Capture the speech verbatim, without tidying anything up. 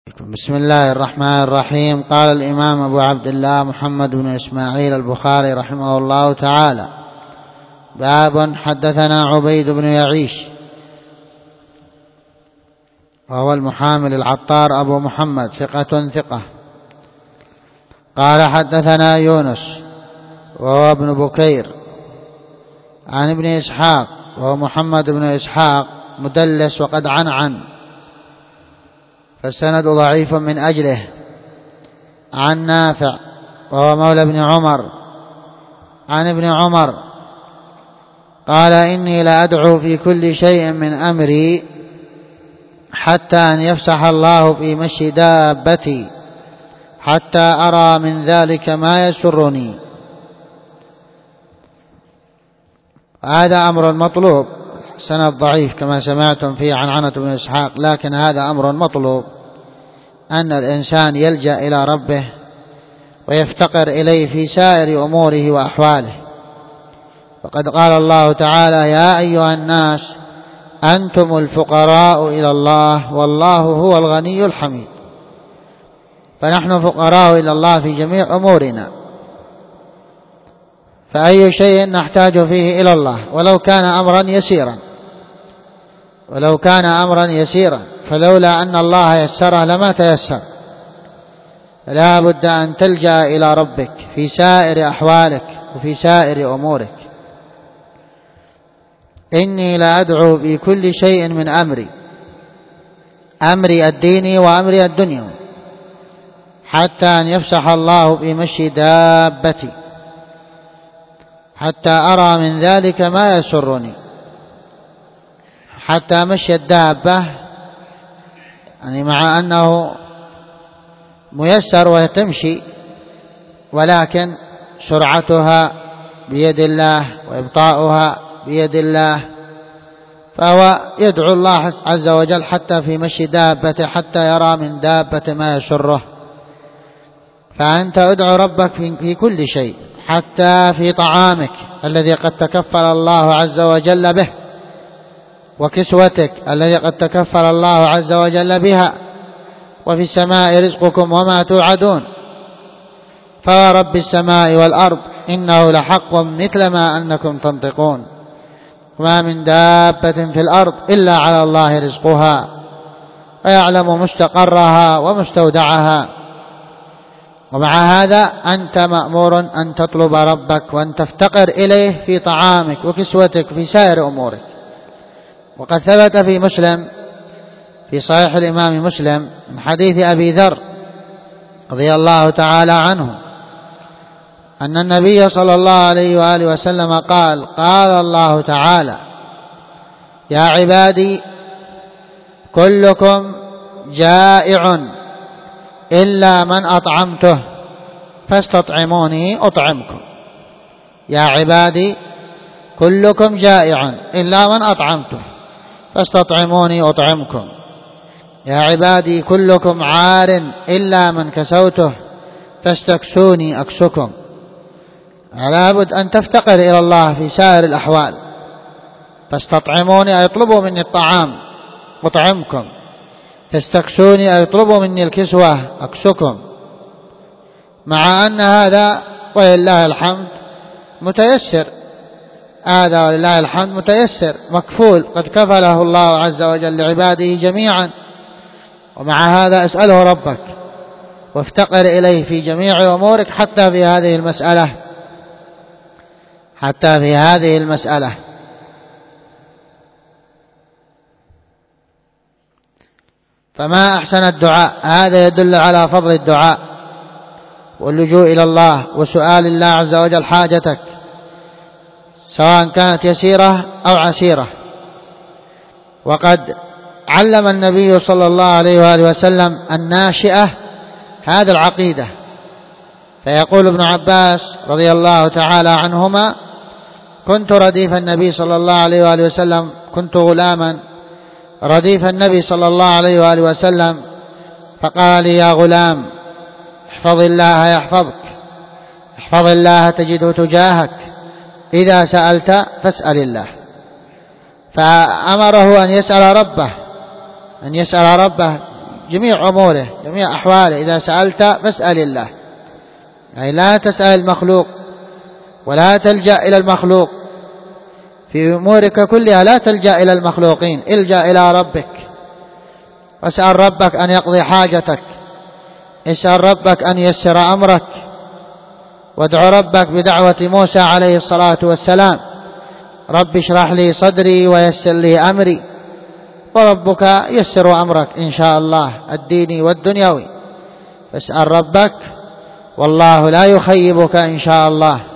بسم الله الرحمن الرحيم. قال الإمام أبو عبد الله محمد بن إسماعيل البخاري رحمه الله تعالى: باب حدثنا عبيد بن يعيش وهو المحامل العطار أبو محمد ثقة ثقة. قال حدثنا يونس وهو ابن بكير عن ابن إسحاق وهو محمد بن إسحاق مدلس وقد عنعن، فالسند ضعيف من أجله، عن نافع وهو مولى ابن عمر عن ابن عمر قال: إني لأدعو في كل شيء من أمري حتى أن يفسح الله في مشي دابتي حتى أرى من ذلك ما يسرني. هذا أمر مطلوب. سند ضعيف كما سمعتم فيه عنعنة بن إسحاق، لكن هذا أمر مطلوب، أن الإنسان يلجأ إلى ربه ويفتقر إليه في سائر أموره وأحواله. وقد قال الله تعالى: يا أيها الناس أنتم الفقراء إلى الله والله هو الغني الحميد. فنحن فقراء إلى الله في جميع أمورنا، فأي شيء نحتاج فيه إلى الله ولو كان أمرا يسيرا ولو كان أمرا يسيرا فلولا أن الله يسره لما تيسر. فلا بد أن تلجأ إلى ربك في سائر أحوالك وفي سائر أمورك. إني لأدعو بكل شيء من أمري أمري الديني وأمري الدنيا حتى أن يفسح الله في مشي دابتي حتى أرى من ذلك ما يسرني. حتى مشي الدابة يعني مع أنه ميسر وتمشي، ولكن سرعتها بيد الله وإبطاؤها بيد الله، فهو يدعو الله عز وجل حتى في مشي دابته حتى يرى من دابة ما يسره. فأنت ادعو ربك في كل شيء، حتى في طعامك الذي قد تكفل الله عز وجل به، وكسوتك الذي قد تكفل الله عز وجل بها، وفي السماء رزقكم وما توعدون. فورب السماء والأرض إنه لحق مثل ما أنكم تنطقون. وما من دابة في الأرض إلا على الله رزقها ويعلم مستقرها ومستودعها. ومع هذا أنت مأمور أن تطلب ربك وأن تفتقر إليه في طعامك وكسوتك في سائر أمورك. وقد ثبت في مسلم في صحيح الإمام مسلم من حديث أبي ذر رضي الله تعالى عنه أن النبي صلى الله عليه وآله وسلم قال: قال الله تعالى: يا عبادي كلكم جائع إلا من أطعمته فاستطعموني أطعمكم. يا عبادي كلكم جائع إلا من أطعمته فاستطعموني أطعمكم. يا عبادي كلكم عار إلا من كسوته فاستكسوني أكسكم. لا بد أن تفتقر إلى الله في سائر الأحوال. فاستطعموني أي اطلبوا مني الطعام أطعمكم، فاستكسوني أي اطلبوا مني الكسوة أكسكم. مع أن هذا ولله الحمد متيسر، هذا ولله الحمد متيسر مكفول، قد كفله الله عز وجل لعباده جميعا. ومع هذا اسأله ربك وافتقر إليه في جميع أمورك حتى في هذه المسألة حتى في هذه المسألة. فما أحسن الدعاء. هذا يدل على فضل الدعاء واللجوء إلى الله وسؤال الله عز وجل حاجتك، سواء كانت يسيرة أو عسيرة. وقد علم النبي صلى الله عليه وآله وسلم الناشئة هذا العقيدة، فيقول ابن عباس رضي الله تعالى عنهما: كنت رديف النبي صلى الله عليه وآله وسلم كنت غلاما رديف النبي صلى الله عليه وآله وسلم، فقال لي: يا غلام احفظ الله يحفظك، احفظ الله تجده تجاهك، إذا سألت فاسأل الله. فأمره أن يسأل ربه أن يسأل ربه جميع أموره جميع أحواله. إذا سألت فاسأل الله، يعني لا تسأل المخلوق ولا تلجأ إلى المخلوق في أمورك كلها، لا تلجأ إلى المخلوقين، الجأ إلى ربك واسأل ربك أن يقضي حاجتك، اسأل ربك أن ييسر أمرك، وادع ربك بدعوة موسى عليه الصلاة والسلام: رب اشرح لي صدري ويسر لي أمري. وربك يسر أمرك إن شاء الله الديني والدنيوي، فاسأل ربك والله لا يخيبك إن شاء الله.